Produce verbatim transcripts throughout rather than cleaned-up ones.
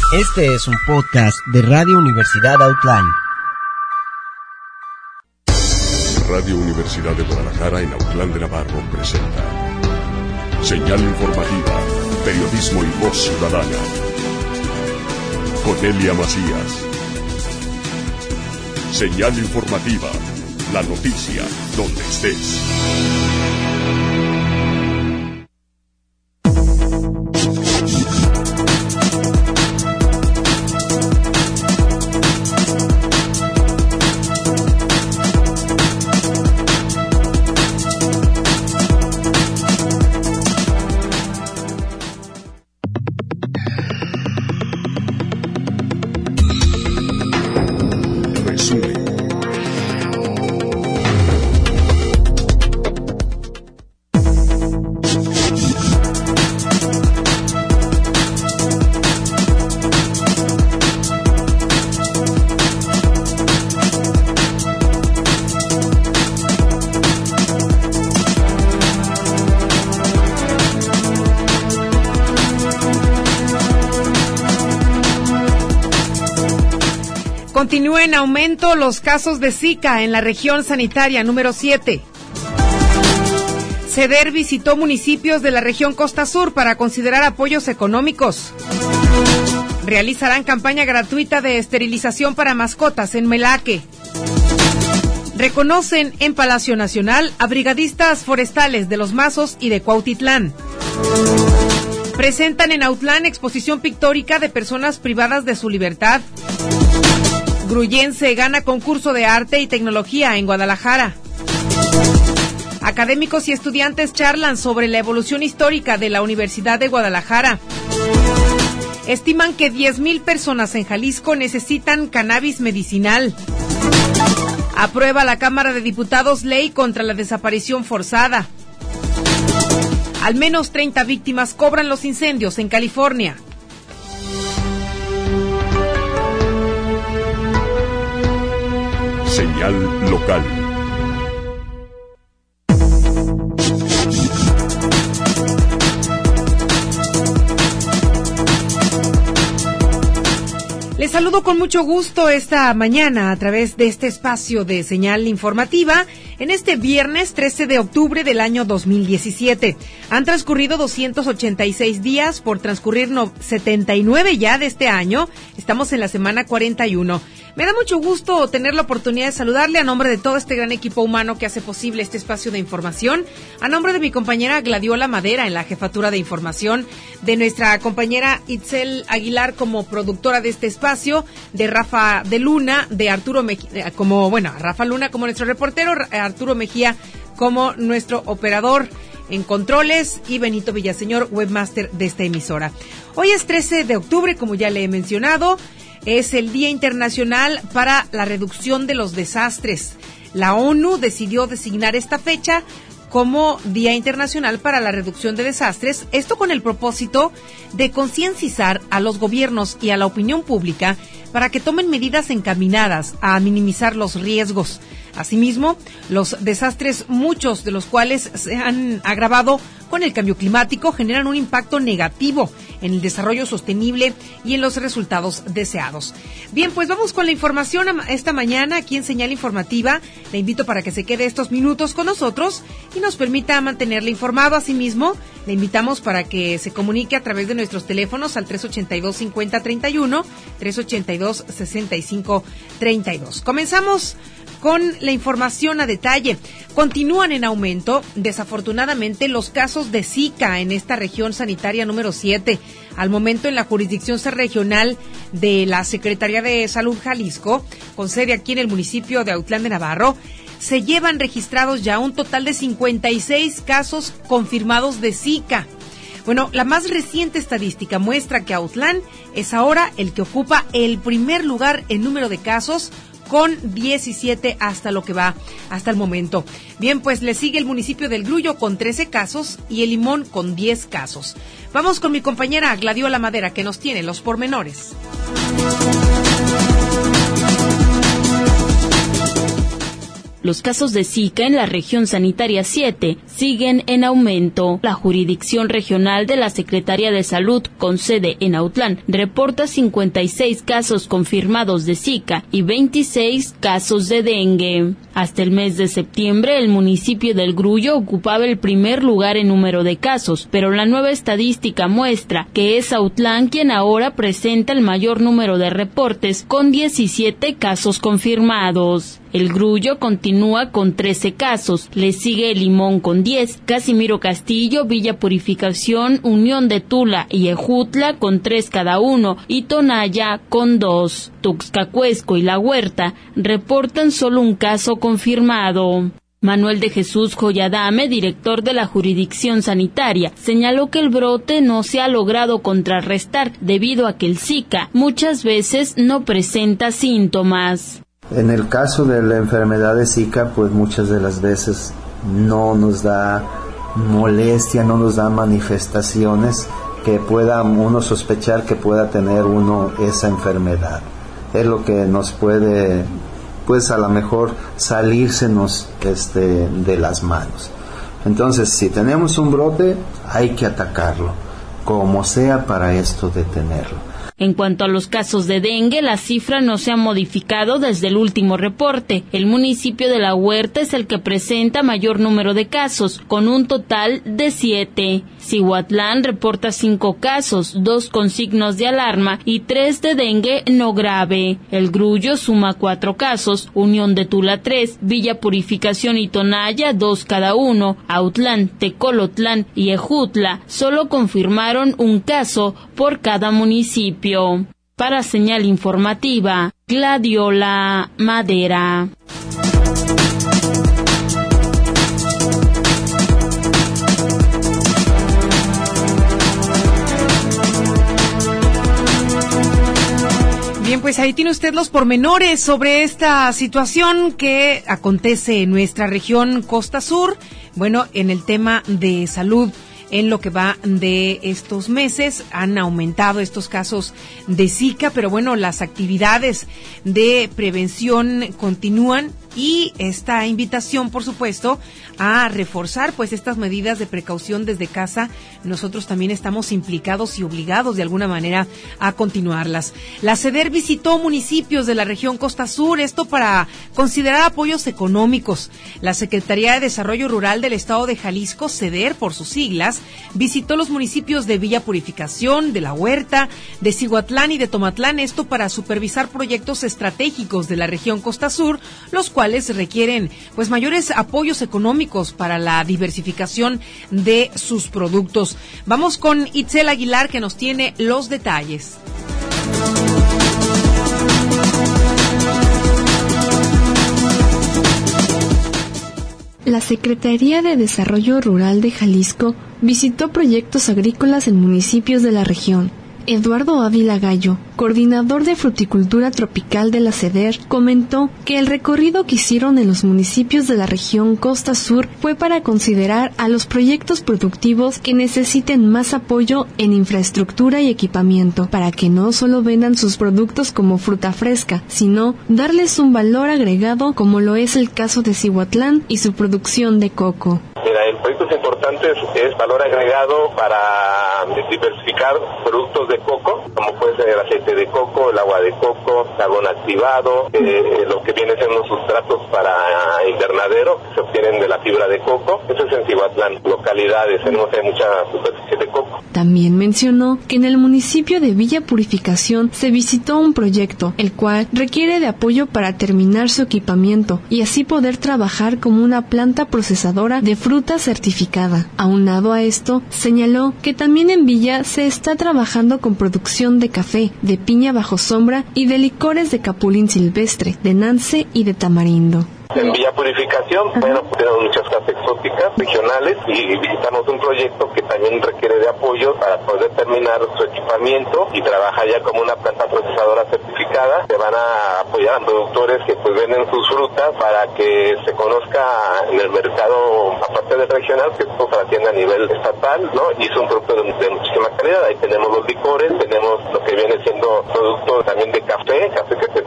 Este es un podcast de Radio Universidad Autlán. Radio Universidad de Guadalajara en Autlán de Navarro presenta Señal Informativa, Periodismo y Voz Ciudadana. Con Elia Macías. Señal Informativa, la noticia donde estés. Continúa en aumento los casos de Zika en la región sanitaria número siete. CEDER visitó municipios de la región Costa Sur para considerar apoyos económicos. Realizarán campaña gratuita de esterilización para mascotas en Melaque. Reconocen en Palacio Nacional a brigadistas forestales de Los Mazos y de Cuautitlán. Presentan en Autlán exposición pictórica de personas privadas de su libertad. Gruyense gana concurso de arte y tecnología en Guadalajara. Académicos y estudiantes charlan sobre la evolución histórica de la Universidad de Guadalajara. Estiman que diez mil personas en Jalisco necesitan cannabis medicinal. Aprueba la Cámara de Diputados ley contra la desaparición forzada. Al menos treinta víctimas cobran los incendios en California. Señal local. Les saludo con mucho gusto esta mañana a través de este espacio de Señal Informativa en este viernes trece de octubre del año dos mil diecisiete. Han transcurrido doscientos ochenta y seis días por transcurrir no, setenta y nueve ya de este año. Estamos en la semana cuarenta y uno. Me da mucho gusto tener la oportunidad de saludarle a nombre de todo este gran equipo humano que hace posible este espacio de información, a nombre de mi compañera Gladiola Madera en la jefatura de información, de nuestra compañera Itzel Aguilar como productora de este espacio, de Rafa de Luna, de Arturo Mejía, como, bueno, Rafa Luna como nuestro reportero, Arturo Mejía como nuestro operador en controles y Benito Villaseñor, webmaster de esta emisora. Hoy es trece de octubre, como ya le he mencionado. Es el Día Internacional para la Reducción de los Desastres. La ONU decidió designar esta fecha como Día Internacional para la Reducción de Desastres, esto con el propósito de concienciar a los gobiernos y a la opinión pública para que tomen medidas encaminadas a minimizar los riesgos. Asimismo, los desastres, muchos de los cuales se han agravado con el cambio climático, generan un impacto negativo en el desarrollo sostenible y en los resultados deseados. Bien, pues vamos con la información esta mañana aquí en Señal Informativa. Le invito para que se quede estos minutos con nosotros y nos permita mantenerle informado. Asimismo, le invitamos para que se comunique a través de nuestros teléfonos al tres ochenta y dos, cincuenta, treinta y uno, tres ochenta y dos, sesenta y cinco, treinta y dos. Comenzamos con la información a detalle. Continúan en aumento, desafortunadamente, los casos de Zika en esta región sanitaria número siete. Al momento, en la jurisdicción regional de la Secretaría de Salud Jalisco, con sede aquí en el municipio de Autlán de Navarro, se llevan registrados ya un total de cincuenta y seis casos confirmados de Zika. Bueno, la más reciente estadística muestra que Autlán es ahora el que ocupa el primer lugar en número de casos, con diecisiete hasta lo que va hasta el momento. Bien, pues le sigue el municipio del Grullo con trece casos y el Limón con diez casos. Vamos con mi compañera Gladiola Madera, que nos tiene los pormenores. Los casos de Zika en la región sanitaria siete siguen en aumento. La jurisdicción regional de la Secretaría de Salud, con sede en Autlán, reporta cincuenta y seis casos confirmados de Zika y veintiséis casos de dengue. Hasta el mes de septiembre, el municipio del Grullo ocupaba el primer lugar en número de casos, pero la nueva estadística muestra que es Autlán quien ahora presenta el mayor número de reportes, con diecisiete casos confirmados. El Grullo continúa con trece casos, le sigue el Limón con diez, Casimiro Castillo, Villa Purificación, Unión de Tula y Ejutla con tres cada uno y Tonaya con dos. Tuxcacuesco y La Huerta reportan solo un caso confirmado. Manuel de Jesús Joyadame, director de la jurisdicción sanitaria, señaló que el brote no se ha logrado contrarrestar debido a que el Zika muchas veces no presenta síntomas. En el caso de la enfermedad de Zika, pues muchas de las veces no nos da molestia, no nos da manifestaciones que pueda uno sospechar que pueda tener uno esa enfermedad. Es lo que nos puede, pues a lo mejor salírsenos este, de las manos. Entonces, si tenemos un brote, hay que atacarlo, como sea para esto detenerlo. En cuanto a los casos de dengue, la cifra no se ha modificado desde el último reporte. El municipio de La Huerta es el que presenta mayor número de casos, con un total de siete. Cihuatlán reporta cinco casos, dos con signos de alarma y tres de dengue no grave. El Grullo suma cuatro casos, Unión de Tula tres, Villa Purificación y Tonaya dos cada uno. Autlán, Tecolotlán y Ejutla solo confirmaron un caso por cada municipio. Para Señal Informativa, Gladiola Madera. Bien, pues ahí tiene usted los pormenores sobre esta situación que acontece en nuestra región Costa Sur, bueno, en el tema de salud. En lo que va de estos meses han aumentado estos casos de Zika, pero bueno, las actividades de prevención continúan y esta invitación, por supuesto, a reforzar pues estas medidas de precaución desde casa. Nosotros también estamos implicados y obligados de alguna manera a continuarlas. La CEDER visitó municipios de la región Costa Sur, esto para considerar apoyos económicos. La Secretaría de Desarrollo Rural del Estado de Jalisco, CEDER por sus siglas, visitó los municipios de Villa Purificación, de La Huerta, de Cihuatlán y de Tomatlán, esto para supervisar proyectos estratégicos de la región Costa Sur, los cuales requieren pues mayores apoyos económicos para la diversificación de sus productos. Vamos con Itzel Aguilar, que nos tiene los detalles. La Secretaría de Desarrollo Rural de Jalisco visitó proyectos agrícolas en municipios de la región. Eduardo Ávila Gallo, coordinador de fruticultura tropical de la CEDER, comentó que el recorrido que hicieron en los municipios de la región Costa Sur fue para considerar a los proyectos productivos que necesiten más apoyo en infraestructura y equipamiento, para que no solo vendan sus productos como fruta fresca, sino darles un valor agregado como lo es el caso de Cihuatlán y su producción de coco. Mira, en proyectos importantes es valor agregado para diversificar productos de coco, como puede ser el aceite de coco, el agua de coco, carbón activado, eh, lo que viene siendo sustratos para invernadero que se obtienen de la fibra de coco. Eso es en Cihuatlán, localidades, tenemos mucha superficie de coco. También mencionó que en el municipio de Villa Purificación se visitó un proyecto, el cual requiere de apoyo para terminar su equipamiento y así poder trabajar como una planta procesadora de fruta certificada. Aunado a esto, señaló que también en Villa se está trabajando con producción de café, de piña bajo sombra y de licores de capulín silvestre, de nance y de tamarindo. En Villa Purificación, bueno, tenemos muchas casas exóticas, regionales, y visitamos un proyecto que también requiere de apoyo para poder terminar su equipamiento y trabajar ya como una planta procesadora certificada. Se van a apoyar a productores que pues venden sus frutas para que se conozca en el mercado, aparte del regional, que esto se atiende a nivel estatal, ¿no? Y es un producto de, de muchísima calidad. Ahí tenemos los licores, tenemos lo que viene siendo producto también de café, café que se procesa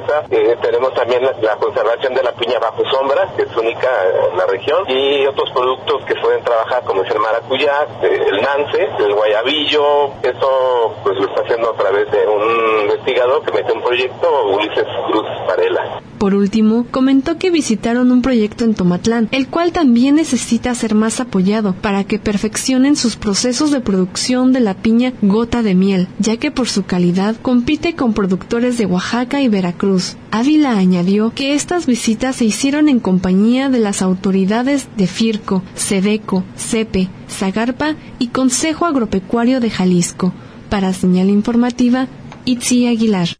naturaleza. Eh, tenemos también la, la conservación de la piña bajo sombra, que es única en la región, y otros productos que pueden trabajar, como es el maracuyá, eh, el nance, el guayabillo. Eso pues lo está haciendo a través de un investigador que mete un proyecto, Ulises Cruz Varela. Por último, comentó que visitaron un proyecto en Tomatlán, el cual también necesita ser más apoyado para que perfeccionen sus procesos de producción de la piña gota de miel, ya que por su calidad compite con productores de Oaxaca y Veracruz. Ávila añadió que estas visitas se hicieron en compañía de las autoridades de FIRCO, SEDECO, CEPE, Zagarpa y Consejo Agropecuario de Jalisco. Para Señal Informativa, Itzi Aguilar.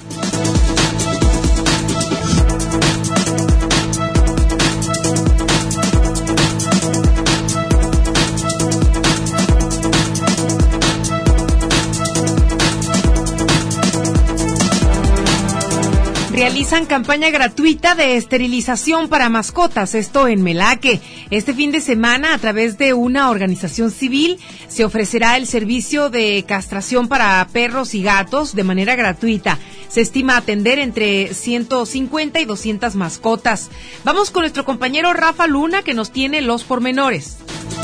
Realizan campaña gratuita de esterilización para mascotas, esto en Melaque. Este fin de semana, a través de una organización civil, se ofrecerá el servicio de castración para perros y gatos de manera gratuita. Se estima atender entre ciento cincuenta y doscientas mascotas. Vamos con nuestro compañero Rafa Luna, que nos tiene los pormenores.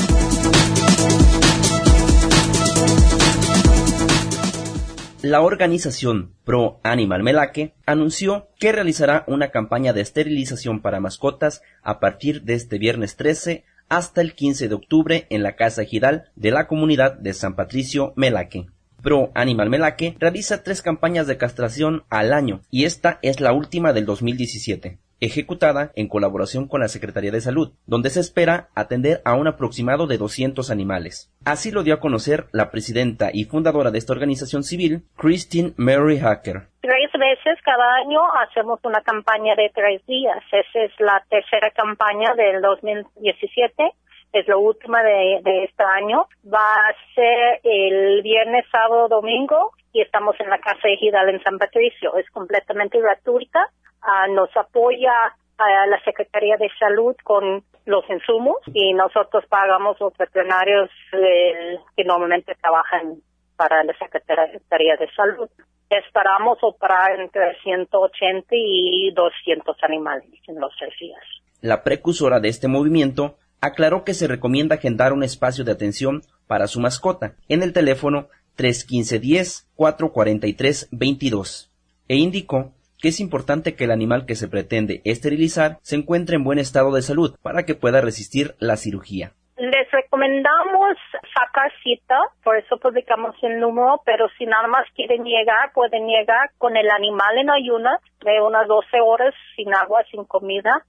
La organización Pro Animal Melaque anunció que realizará una campaña de esterilización para mascotas a partir de este viernes trece hasta el quince de octubre en la Casa Ejidal de la comunidad de San Patricio Melaque. Pro Animal Melaque realiza tres campañas de castración al año y esta es la última del dos mil diecisiete. Ejecutada en colaboración con la Secretaría de Salud, donde se espera atender a un aproximado de doscientos animales. Así lo dio a conocer la presidenta y fundadora de esta organización civil, Christine Mary Hacker. Tres veces cada año hacemos una campaña de tres días. Esa es la tercera campaña del dos mil diecisiete. Es la última de, de este año. Va a ser el viernes, sábado, domingo y estamos en la Casa Ejidal en San Patricio. Es completamente gratuita. Uh, nos apoya a la Secretaría de Salud con los insumos y nosotros pagamos los veterinarios eh, que normalmente trabajan para la Secretaría de Salud. Esperamos operar entre ciento ochenta y doscientos animales en los tres días. La precursora de este movimiento aclaró que se recomienda agendar un espacio de atención para su mascota en el teléfono tres uno cinco, diez, cuatro cuatro tres, veintidós e indicó que es importante que el animal que se pretende esterilizar se encuentre en buen estado de salud para que pueda resistir la cirugía. Les recomendamos sacar cita, por eso publicamos el número, pero si nada más quieren llegar, pueden llegar con el animal en ayunas de unas doce horas, sin agua, sin comida,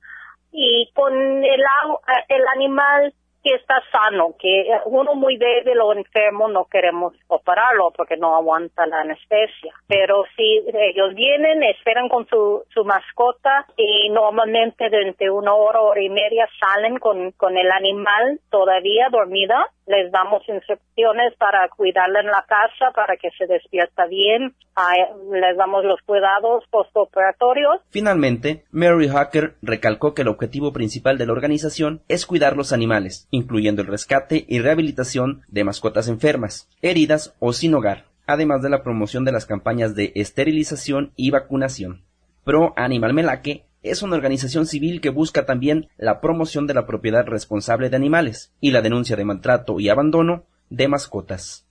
y con el, el animal que está sano, que uno muy débil o enfermo no queremos operarlo porque no aguanta la anestesia. Pero si ellos vienen, esperan con su, su mascota y normalmente durante una hora, hora y media salen con, con el animal todavía dormida. Les damos instrucciones para cuidarla en la casa, para que se despierta bien. Uh, les damos los cuidados postoperatorios. Finalmente, Mary Hacker recalcó que el objetivo principal de la organización es cuidar los animales, incluyendo el rescate y rehabilitación de mascotas enfermas, heridas o sin hogar, además de la promoción de las campañas de esterilización y vacunación. Pro Animal Melaque es una organización civil que busca también la promoción de la propiedad responsable de animales y la denuncia de maltrato y abandono de mascotas.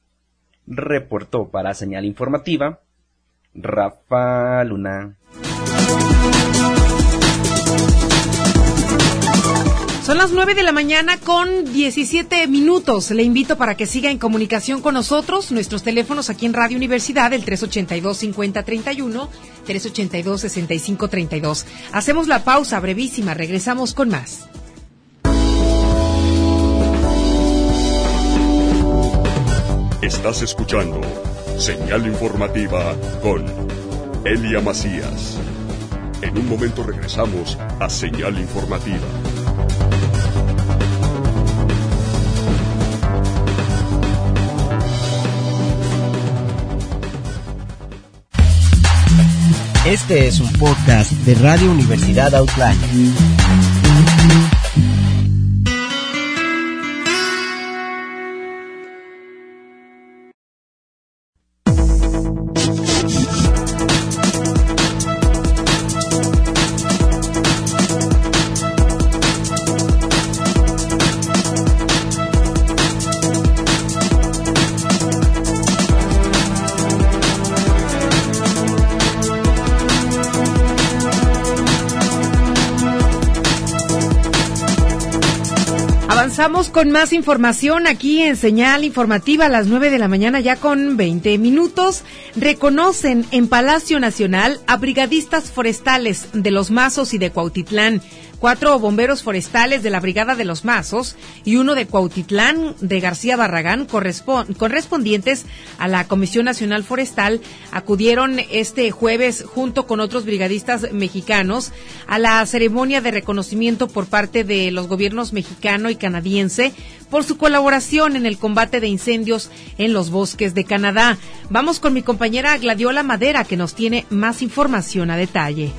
Reportó para Señal Informativa Rafa Luna. Son las nueve de la mañana con diecisiete minutos. Le invito para que siga en comunicación con nosotros. Nuestros teléfonos aquí en Radio Universidad, el tres ochenta y dos, cincuenta treinta y uno, tres ochenta y dos, sesenta y cinco treinta y dos. Hacemos la pausa brevísima, regresamos con más. Estás escuchando Señal Informativa con Elia Macías. En un momento regresamos a Señal Informativa. Este es un podcast de Radio Universidad Outline. Avanzamos con más información aquí en Señal Informativa a las nueve de la mañana, ya con veinte minutos. Reconocen en Palacio Nacional a brigadistas forestales de Los Mazos y de Cuautitlán. Cuatro bomberos forestales de la Brigada de Los Mazos y uno de Cuautitlán de García Barragán, correspondientes a la Comisión Nacional Forestal, acudieron este jueves junto con otros brigadistas mexicanos a la ceremonia de reconocimiento por parte de los gobiernos mexicano y canadiense por su colaboración en el combate de incendios en los bosques de Canadá. Vamos con mi compañera Gladiola Madera, que nos tiene más información a detalle.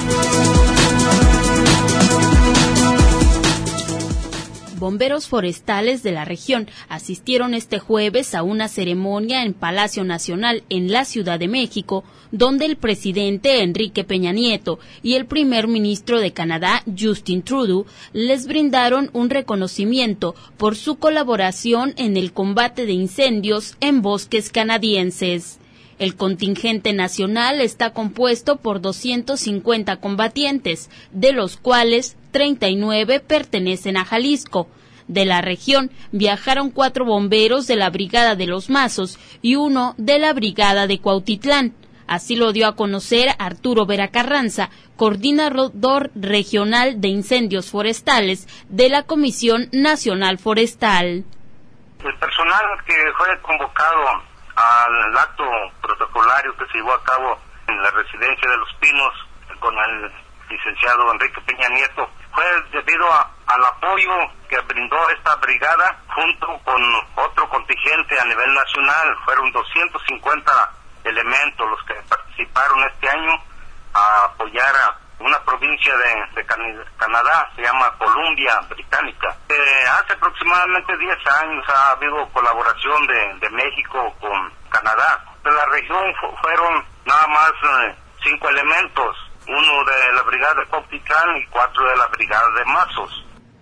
Bomberos forestales de la región asistieron este jueves a una ceremonia en Palacio Nacional en la Ciudad de México, donde el presidente Enrique Peña Nieto y el primer ministro de Canadá, Justin Trudeau, les brindaron un reconocimiento por su colaboración en el combate de incendios en bosques canadienses. El contingente nacional está compuesto por doscientos cincuenta combatientes, de los cuales treinta y nueve pertenecen a Jalisco. De la región viajaron cuatro bomberos de la Brigada de Los Mazos y uno de la Brigada de Cuautitlán. Así lo dio a conocer Arturo Vera Carranza, coordinador regional de incendios forestales de la Comisión Nacional Forestal. El personal que fue convocado al acto protocolario que se llevó a cabo en la residencia de Los Pinos con el licenciado Enrique Peña Nieto fue debido a, al apoyo que brindó esta brigada junto con otro contingente a nivel nacional. Fueron doscientos cincuenta elementos los que participaron este año a apoyar a una provincia de, de Canadá, se llama Columbia Británica. Eh, hace aproximadamente diez años ha habido colaboración de, de México con Canadá. De la región fu- fueron nada más eh, cinco elementos, uno de la Brigada de Cuautitlán y cuatro de la Brigada de Mazos.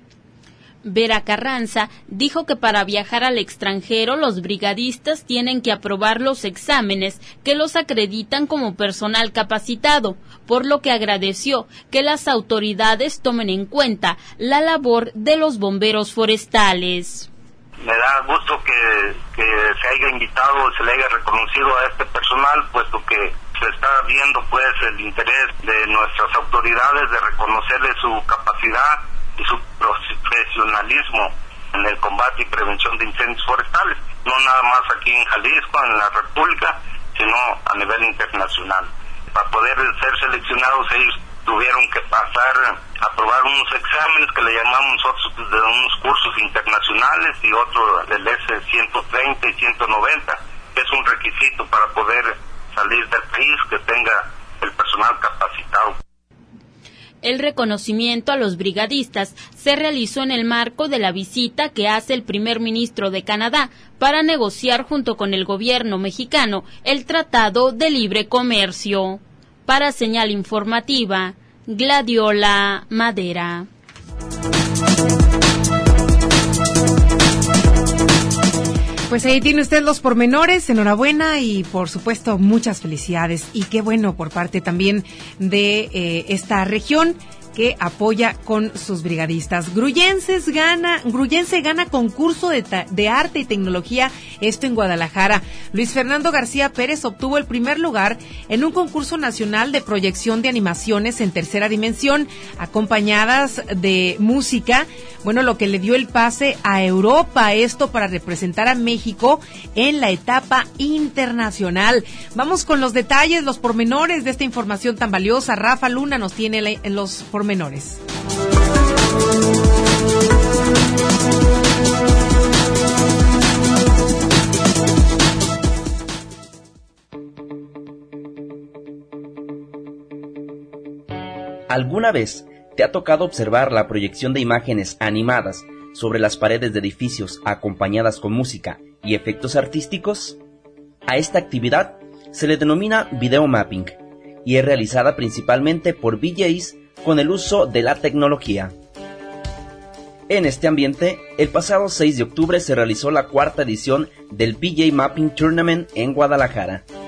Vera Carranza dijo que para viajar al extranjero los brigadistas tienen que aprobar los exámenes que los acreditan como personal capacitado, por lo que agradeció que las autoridades tomen en cuenta la labor de los bomberos forestales. Me da gusto que, que se haya invitado, se le haya reconocido a este personal, puesto que se está viendo pues el interés de nuestras autoridades de reconocerle su capacidad y su profesionalismo en el combate y prevención de incendios forestales, no nada más aquí en Jalisco, en la República, sino a nivel internacional. Para poder ser seleccionados ellos tuvieron que pasar, aprobar unos exámenes que le llamamos nosotros de unos cursos internacionales y otro del S ciento treinta y ciento noventa, que es un requisito para poder salir del país, que tenga el personal capacitado. El reconocimiento a los brigadistas se realizó en el marco de la visita que hace el primer ministro de Canadá para negociar junto con el gobierno mexicano el Tratado de Libre Comercio. Para Señal Informativa, Gladiola Madera. Pues ahí tiene usted los pormenores, enhorabuena y por supuesto muchas felicidades y qué bueno por parte también de eh, esta región que apoya con sus brigadistas. Gruyenses gana, Gruyense gana concurso de, ta, de arte y tecnología, esto en Guadalajara. Luis Fernando García Pérez obtuvo el primer lugar en un concurso nacional de proyección de animaciones en tercera dimensión, acompañadas de música, bueno, lo que le dio el pase a Europa, esto para representar a México en la etapa internacional. Vamos con los detalles, los pormenores de esta información tan valiosa. Rafa Luna nos tiene la, en los pormenores. ¿Alguna vez te ha tocado observar la proyección de imágenes animadas sobre las paredes de edificios acompañadas con música y efectos artísticos? A esta actividad se le denomina video mapping y es realizada principalmente por V Js con el uso de la tecnología. En este ambiente, el pasado seis de octubre se realizó la cuarta edición del V J Mapping Tournament en Guadalajara.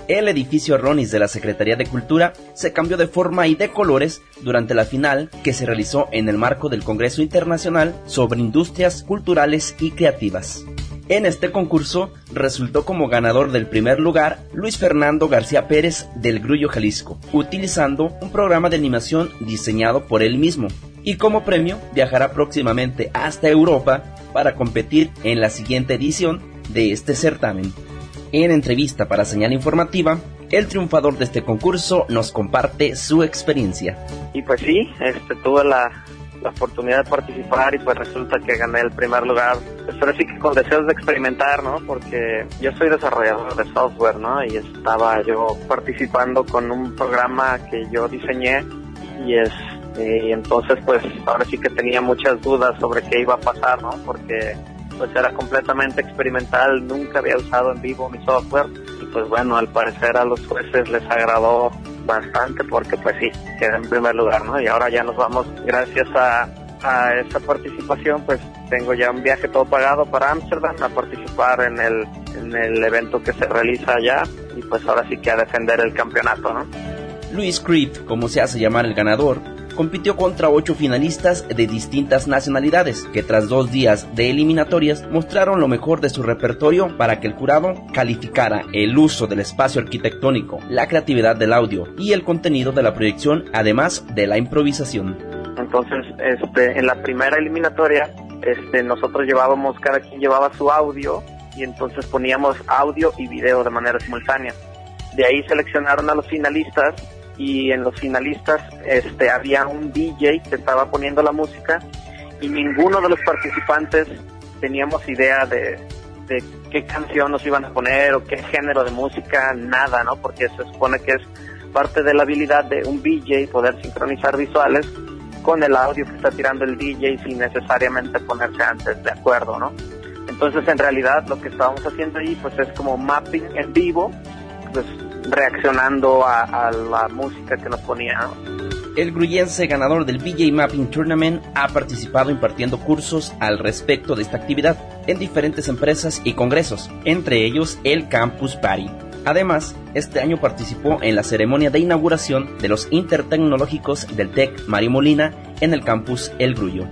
El edificio Ronis de la Secretaría de Cultura se cambió de forma y de colores durante la final que se realizó en el marco del Congreso Internacional sobre Industrias Culturales y Creativas. En este concurso resultó como ganador del primer lugar Luis Fernando García Pérez del Grullo, Jalisco, utilizando un programa de animación diseñado por él mismo, y como premio viajará próximamente hasta Europa para competir en la siguiente edición de este certamen. En entrevista para Señal Informativa, el triunfador de este concurso nos comparte su experiencia. Y pues sí, este, tuve la, la oportunidad de participar y pues resulta que gané el primer lugar. Pues ahora sí que con deseos de experimentar, ¿no? Porque yo soy desarrollador de software, ¿no? Y estaba yo participando con un programa que yo diseñé y es y entonces pues ahora sí que tenía muchas dudas sobre qué iba a pasar, ¿no? Porque pues era completamente experimental, nunca había usado en vivo mi software y pues bueno, al parecer a los jueces les agradó bastante porque pues sí, quedé en primer lugar, ¿no? Y ahora ya nos vamos, gracias a, a esa participación, pues tengo ya un viaje todo pagado para Ámsterdam a participar en el, en el evento que se realiza allá y pues ahora sí que a defender el campeonato, ¿no? Luis Creep, como se hace llamar el ganador, compitió contra ocho finalistas de distintas nacionalidades, que tras dos días de eliminatorias mostraron lo mejor de su repertorio para que el jurado calificara el uso del espacio arquitectónico, la creatividad del audio y el contenido de la proyección, además de la improvisación. Entonces, este, en la primera eliminatoria, este, nosotros llevábamos, cada quien llevaba su audio y entonces poníamos audio y video de manera simultánea. De ahí seleccionaron a los finalistas y en los finalistas este había un D J que estaba poniendo la música y ninguno de los participantes teníamos idea de, de qué canción nos iban a poner o qué género de música, nada, ¿no? Porque se supone que es parte de la habilidad de un D J poder sincronizar visuales con el audio que está tirando el D J sin necesariamente ponerse antes de acuerdo, ¿no? Entonces en realidad lo que estábamos haciendo ahí pues es como mapping en vivo, pues reaccionando a, a la música que nos ponía, ¿no? El grullense ganador del V J Mapping Tournament ha participado impartiendo cursos al respecto de esta actividad en diferentes empresas y congresos, entre ellos el Campus Party. Además, este año participó en la ceremonia de inauguración de los intertecnológicos del TEC Mario Molina en el campus El Grullo.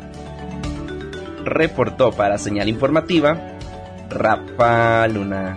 Reportó para Señal Informativa, Rafa Luna.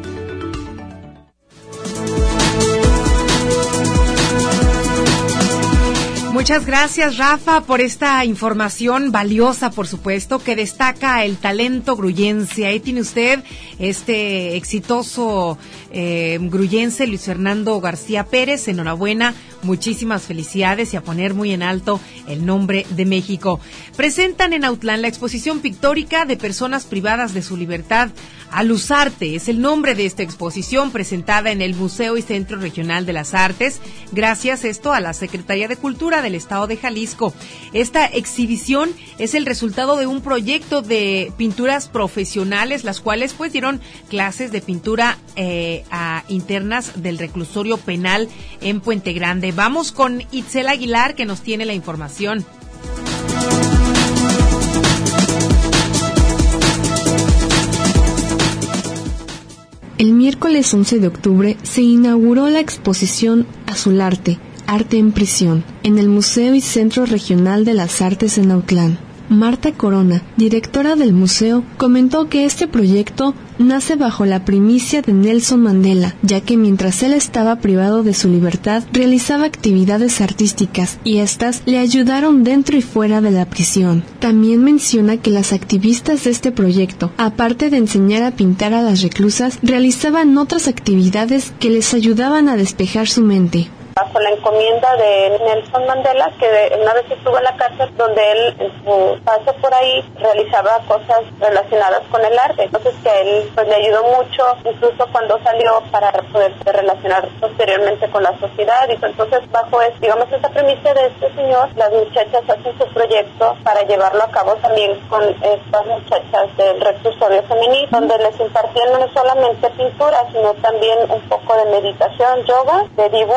Muchas gracias, Rafa, por esta información valiosa, por supuesto, que destaca el talento grullense. Ahí tiene usted este exitoso eh, grullense, Luis Fernando García Pérez. Enhorabuena, muchísimas felicidades y a poner muy en alto el nombre de México. Presentan en Autlán la exposición pictórica de personas privadas de su libertad. Aluzarte es el nombre de esta exposición presentada en el Museo y Centro Regional de las Artes, gracias esto a la Secretaría de Cultura del Estado de Jalisco. Esta exhibición es el resultado de un proyecto de pinturas profesionales, las cuales pues dieron clases de pintura eh, a internas del reclusorio penal en Puente Grande. Vamos con Itzel Aguilar, que nos tiene la información. El miércoles once de octubre se inauguró la exposición Azularte, Arte en Prisión, en el Museo y Centro Regional de las Artes en Autlán. Marta Corona, directora del museo, comentó que este proyecto nace bajo la primicia de Nelson Mandela, ya que mientras él estaba privado de su libertad, realizaba actividades artísticas y éstas le ayudaron dentro y fuera de la prisión. También menciona que las activistas de este proyecto, aparte de enseñar a pintar a las reclusas, realizaban otras actividades que les ayudaban a despejar su mente. Bajo la encomienda de Nelson Mandela, que una vez estuvo en la cárcel, donde él en su paso por ahí realizaba cosas relacionadas con el arte. Entonces que a él pues le ayudó mucho, incluso cuando salió, para poderse relacionar posteriormente con la sociedad. Y entonces bajo es, digamos, esa premisa de este señor, las muchachas hacen su proyecto para llevarlo a cabo también con estas muchachas del reclusorio femenino, donde les impartían no solamente pintura, sino también un poco de meditación, yoga, de dibujo,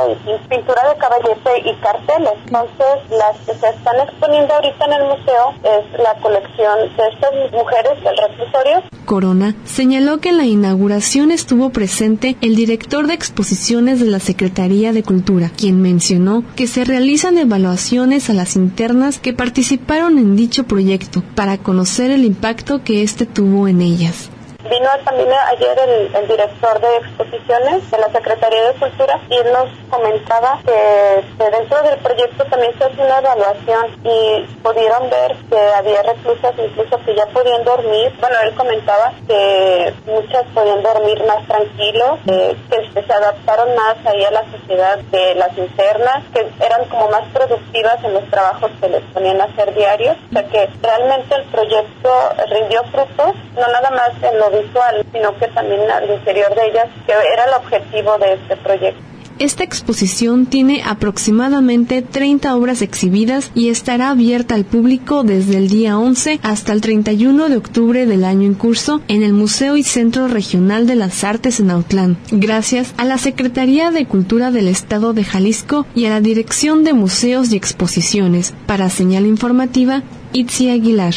y pintura de caballete y carteles. Entonces, las que se están exponiendo ahorita en el museo es la colección de estas mujeres del reclusorio. Corona señaló que en la inauguración estuvo presente el director de exposiciones de la Secretaría de Cultura, quien mencionó que se realizan evaluaciones a las internas que participaron en dicho proyecto para conocer el impacto que este tuvo en ellas. Vino también ayer el, el director de exposiciones de la Secretaría de Cultura y él nos comentaba que, que dentro del proyecto también se hace una evaluación y pudieron ver que había reclusas incluso que ya podían dormir. Bueno, él comentaba que muchas podían dormir más tranquilos, eh, que se adaptaron más ahí a la sociedad de las internas, que eran como más productivas en los trabajos que les ponían a hacer diarios. O sea que realmente el proyecto rindió frutos, no nada más en lo visual, sino que también al interior de ellas, que era el objetivo de este proyecto. Esta exposición tiene aproximadamente treinta obras exhibidas y estará abierta al público desde el día once hasta el treinta y uno de octubre del año en curso en el Museo y Centro Regional de las Artes en Autlán, gracias a la Secretaría de Cultura del Estado de Jalisco y a la Dirección de Museos y Exposiciones. Para Señal Informativa, Itzi Aguilar.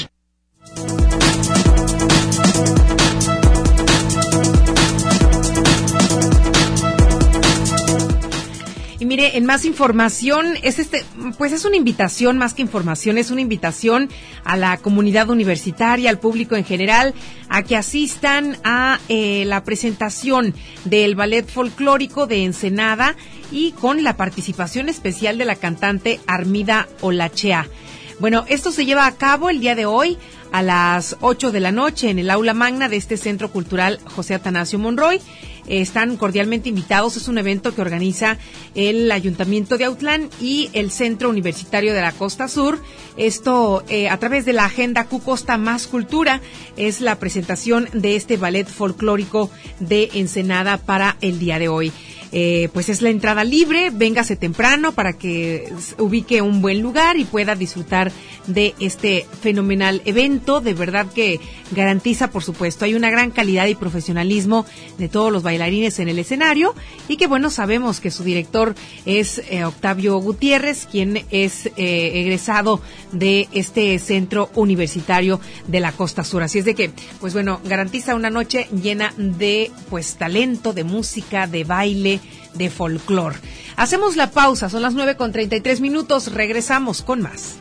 Y mire, en más información, es este, pues es una invitación, más que información, es una invitación a la comunidad universitaria, al público en general, a que asistan a eh, la presentación del ballet folclórico de Ensenada y con la participación especial de la cantante Armida Olachea. Bueno, esto se lleva a cabo el día de hoy a las ocho de la noche en el aula magna de este Centro Cultural José Atanasio Monroy. Están cordialmente invitados. Es un evento que organiza el Ayuntamiento de Autlán y el Centro Universitario de la Costa Sur. Esto eh, a través de la agenda Q Costa Más Cultura es la presentación de este ballet folclórico de Ensenada para el día de hoy. Eh, pues es la entrada libre, véngase temprano para que ubique un buen lugar y pueda disfrutar de este fenomenal evento. De verdad que garantiza, por supuesto, hay una gran calidad y profesionalismo de todos los bailarines en el escenario y que bueno, sabemos que su director es eh, Octavio Gutiérrez, quien es eh, egresado de este Centro Universitario de la Costa Sur. Así es de que, pues bueno, garantiza una noche llena de pues talento, de música, de baile, de folclor. Hacemos la pausa, son las nueve con treinta y tres minutos, regresamos con más.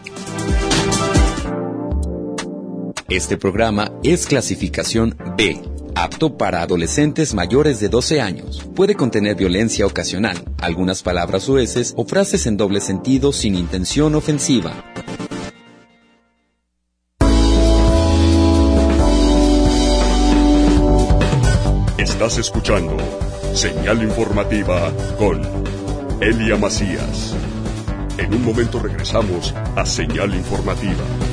Este programa es clasificación B, apto para adolescentes mayores de doce años. Puede contener violencia ocasional, algunas palabras soeces o frases en doble sentido sin intención ofensiva. Estás escuchando Señal Informativa con Elia Macías. En un momento regresamos a Señal Informativa.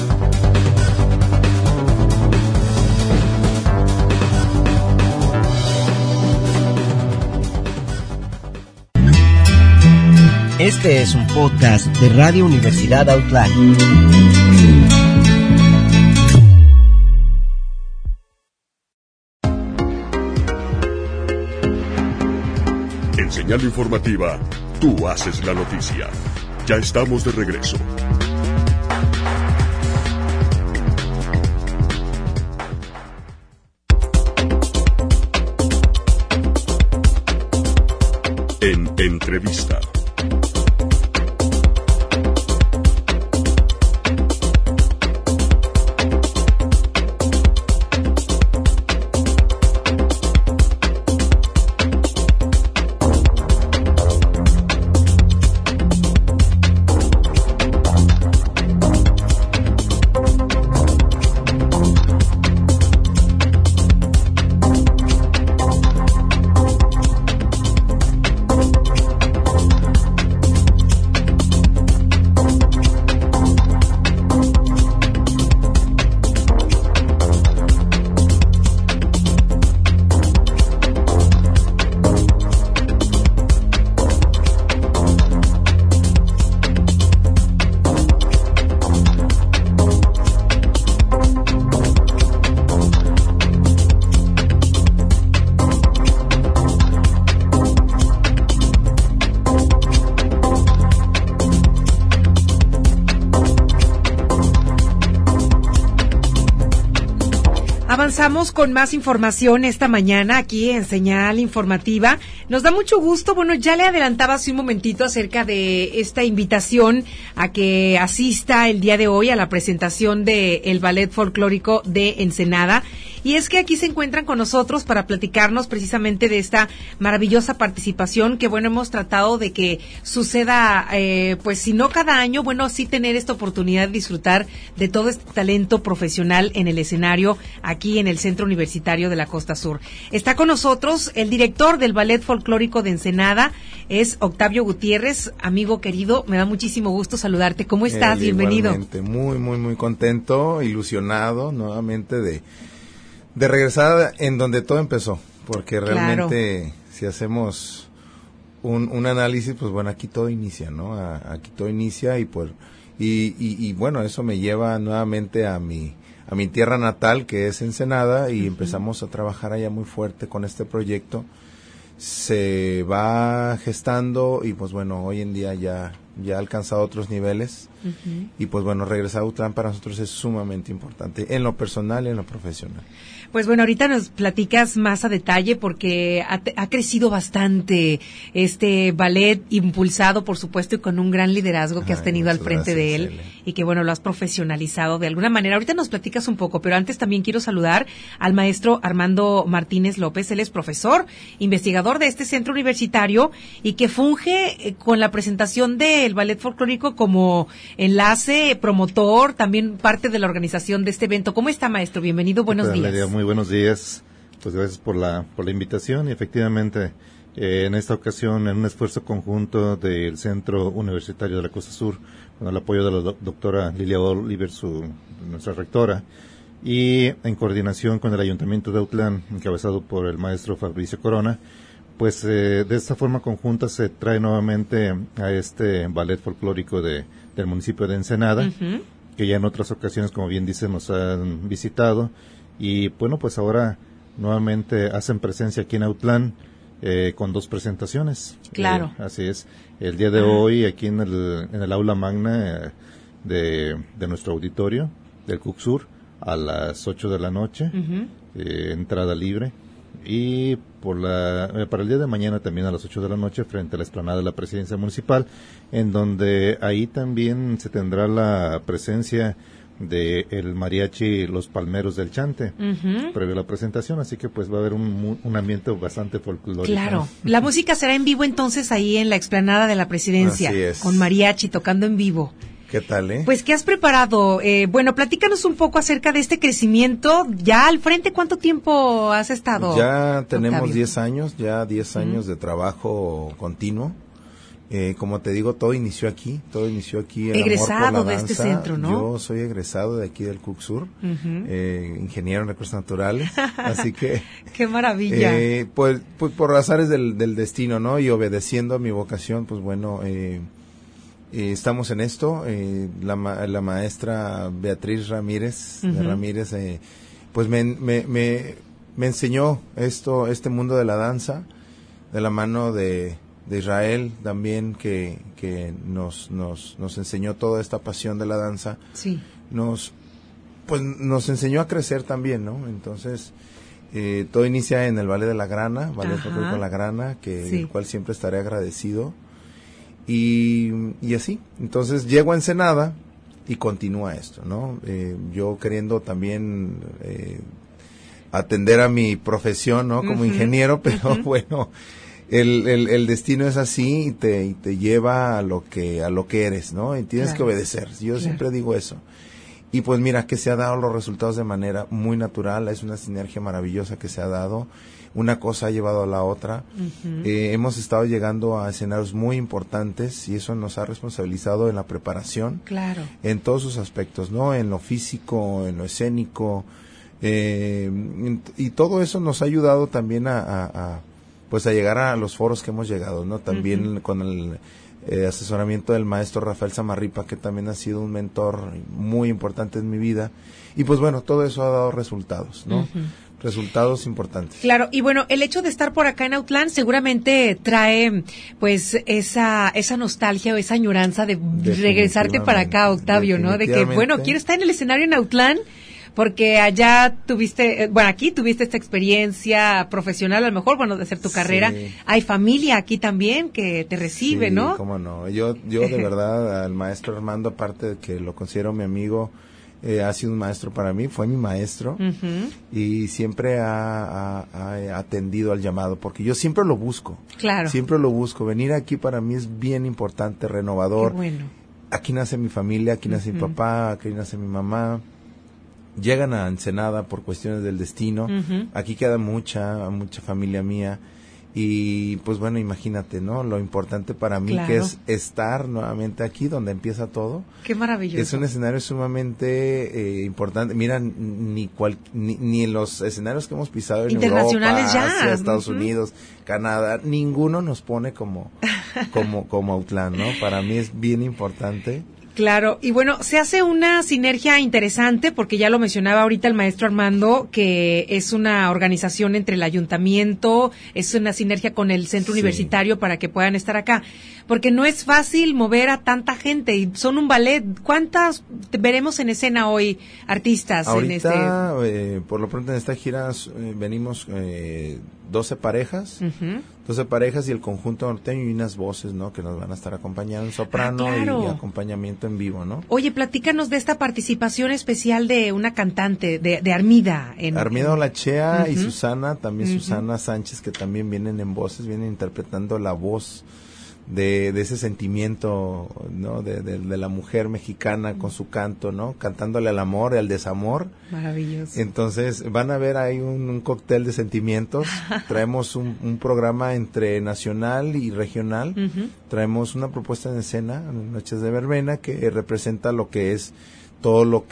Este es un podcast de Radio Universidad Autlán. En Señal Informativa, tú haces la noticia. Ya estamos de regreso. En entrevista. avanzamos con más información esta mañana aquí en Señal Informativa. Nos da mucho gusto, bueno, ya le adelantaba hace un momentito acerca de esta invitación a que asista el día de hoy a la presentación del Ballet Folclórico de Ensenada. Y es que aquí se encuentran con nosotros para platicarnos precisamente de esta maravillosa participación que, bueno, hemos tratado de que suceda, eh, pues si no cada año, bueno, sí tener esta oportunidad de disfrutar de todo este talento profesional en el escenario aquí en el Centro Universitario de la Costa Sur. Está con nosotros el director del Ballet Folclórico de Ensenada, es Octavio Gutiérrez. Amigo querido, me da muchísimo gusto saludarte. ¿Cómo estás? Eh, Bienvenido. Igualmente, muy, muy, muy contento, ilusionado nuevamente de... de regresar en donde todo empezó, porque realmente claro. Si hacemos un, un análisis, pues bueno, aquí todo inicia, ¿no? A, aquí todo inicia y pues y, y, y bueno, eso me lleva nuevamente a mi a mi tierra natal, que es Ensenada, y uh-huh. empezamos a trabajar allá muy fuerte con este proyecto. Se va gestando y pues bueno, hoy en día ya ya ha alcanzado otros niveles uh-huh. y pues bueno, regresar a Autlán para nosotros es sumamente importante, en lo personal y en lo profesional. Pues bueno, ahorita nos platicas más a detalle porque ha, ha crecido bastante este ballet, impulsado por supuesto y con un gran liderazgo que Ay, has tenido al frente gracias, de él Celia. Y que bueno, lo has profesionalizado de alguna manera. Ahorita nos platicas un poco, pero antes también quiero saludar al maestro Armando Martínez López. Él es profesor, investigador de este centro universitario y que funge con la presentación del ballet folclórico como enlace, promotor, también parte de la organización de este evento. ¿Cómo está, maestro? Bienvenido, buenos días. Muy buenos días, pues gracias por la por la invitación y efectivamente eh, en esta ocasión en un esfuerzo conjunto del Centro Universitario de la Costa Sur con el apoyo de la do- doctora Lilia Oliver, su, nuestra rectora, y en coordinación con el Ayuntamiento de Autlán, encabezado por el maestro Fabricio Corona, pues eh, de esta forma conjunta se trae nuevamente a este ballet folclórico de del municipio de Ensenada, uh-huh. que ya en otras ocasiones, como bien dice, nos han visitado. Y bueno, pues ahora nuevamente hacen presencia aquí en Autlán eh, con dos presentaciones. Claro. Eh, así es. El día de Ajá. hoy aquí en el, en el aula magna eh, de, de nuestro auditorio del C U C Sur a las ocho de la noche, uh-huh. eh, entrada libre. Y por la, eh, para el día de mañana también a las ocho de la noche frente a la explanada de la Presidencia Municipal, en donde ahí también se tendrá la presencia de el mariachi Los Palmeros del Chante, uh-huh. previo a la presentación, así que pues va a haber un, un ambiente bastante folclórico. Claro, la música será en vivo entonces ahí en la explanada de la Presidencia, así es. Con mariachi tocando en vivo. ¿Qué tal, eh? Pues, ¿qué has preparado? Eh, bueno, platícanos un poco acerca de este crecimiento. Ya al frente, ¿cuánto tiempo has estado? Ya tenemos diez años, ya diez años uh-huh. de trabajo continuo. Eh, como te digo, todo inició aquí, todo inició aquí. El egresado amor por la de danza. este centro, ¿no? Yo soy egresado de aquí del C U C Sur, uh-huh. eh, ingeniero en recursos naturales, así que... ¡Qué maravilla! Eh, pues, pues por azares del, del destino, ¿no? Y obedeciendo a mi vocación, pues bueno, eh, eh, estamos en esto. Eh, la, ma- la maestra Beatriz Ramírez, uh-huh. de Ramírez, eh, pues me, me, me, me enseñó esto, este mundo de la danza, de la mano de... de Israel también, que que nos nos nos enseñó toda esta pasión de la danza. Sí. Nos pues nos enseñó a crecer también, ¿no? Entonces eh, todo inicia en el Ballet de la Grana, Ballet Folclórico La Grana, que sí. el cual siempre estaré agradecido. Y y así, entonces llego a Ensenada y continúa esto, ¿no? Eh, yo queriendo también eh, atender a mi profesión, ¿no? Como uh-huh. ingeniero, pero uh-huh. bueno, El, el, el destino es así y te, y te lleva a lo que a lo que eres, ¿no? Y tienes claro. que obedecer. Yo claro. siempre digo eso. Y pues mira que se ha dado los resultados de manera muy natural. Es una sinergia maravillosa que se ha dado. Una cosa ha llevado a la otra. Uh-huh. Eh, hemos estado llegando a escenarios muy importantes y eso nos ha responsabilizado en la preparación. Claro. En todos sus aspectos, ¿no? En lo físico, en lo escénico. Eh, y todo eso nos ha ayudado también a... a, a pues a llegar a los foros que hemos llegado, ¿no? También uh-huh. con el eh, asesoramiento del maestro Rafael Samarripa, que también ha sido un mentor muy importante en mi vida. Y pues bueno, todo eso ha dado resultados, ¿no? Uh-huh. Resultados importantes. Claro, y bueno, el hecho de estar por acá en Autlán seguramente trae pues esa esa nostalgia o esa añoranza de regresarte para acá, Octavio, ¿no? De que, bueno, quiero estar en el escenario en Autlán, porque allá tuviste, bueno, aquí tuviste esta experiencia profesional, a lo mejor, bueno, de hacer tu Sí. carrera. Hay familia aquí también que te recibe, Sí, ¿no? cómo no. Yo, yo de verdad, al maestro Armando, aparte de que lo considero mi amigo, eh, ha sido un maestro para mí, fue mi maestro, Uh-huh. y siempre ha, ha- ha atendido al llamado, porque yo siempre lo busco. Claro. Siempre lo busco. Venir aquí para mí es bien importante, renovador. Qué bueno. Aquí nace mi familia, aquí nace mi Ujú. papá, aquí nace mi mamá. Llegan a Ensenada por cuestiones del destino. Ujú. Aquí queda mucha, mucha familia mía. Y pues bueno, imagínate, ¿no? Lo importante para mí Claro. que es estar nuevamente aquí donde empieza todo. Qué maravilloso. Es un escenario sumamente eh, importante. Mira, ni, cual, ni ni en los escenarios que hemos pisado en Internacionales Europa, ya. Asia, Estados Ujú. Unidos, Canadá, ninguno nos pone como como como Autlán, ¿no? Para mí es bien importante. Claro, y bueno, se hace una sinergia interesante porque ya lo mencionaba ahorita el maestro Armando, que es una organización entre el ayuntamiento, es una sinergia con el centro Sí. universitario para que puedan estar acá, porque no es fácil mover a tanta gente y son un ballet. ¿Cuántas veremos en escena hoy artistas en este? Ahorita, eh, por lo pronto en esta gira eh, venimos eh, doce parejas, Ujú. doce parejas y el conjunto norteño y unas voces, ¿no? Que nos van a estar acompañando, soprano Ah, claro. y acompañamiento en vivo, ¿no? Oye, platícanos de esta participación especial de una cantante, de, de Armida. En, Armida en- Olachea y Ujú. Susana, también Ujú. Susana Sánchez, que también vienen en voces, vienen interpretando la voz de, de ese sentimiento, ¿no? De, de, de la mujer mexicana con su canto, ¿no? Cantándole al amor y al desamor. Maravilloso. Entonces van a ver ahí un, un cóctel de sentimientos. Traemos un, un programa entre nacional y regional. Ujú. Traemos una propuesta en escena, Noches de Verbena, que representa lo que es todo lo